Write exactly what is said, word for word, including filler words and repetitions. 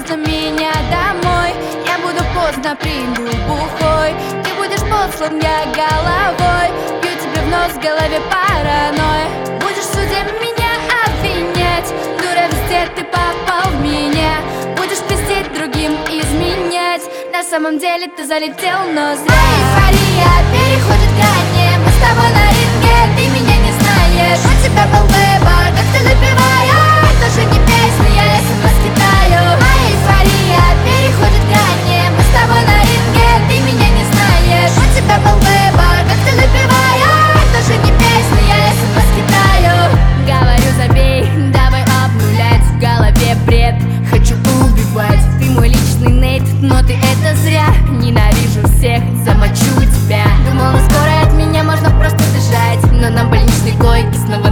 можно меня домой. Я буду поздно, приду бухой. Ты будешь послан, я головой. Бью тебе в нос, в голове паранойя. Будешь в суде меня обвинять. Дура, везде ты попал в меня. Будешь пиздеть, другим изменять. На самом деле ты залетел, но зря. Эйфория переходит грани. Мы с тобой на ринге, ты меня не знаешь. У тебя был выбор, как ты напиваешь. Тоже не песня, я если восхитаю. Моя эйфория переходит грани. Мы с тобой на ринге, ты меня не знаешь. У тебя был выбор, как ты напиваешь. Тоже не песня, я если восхитаю. Говорю, забей, давай обнулять. В голове бред, хочу убивать. Ты мой личный Нейт, но ты это зря. Ненавижу всех, замочу тебя. Думала, скоро от меня можно просто бежать, но на больничной койке снова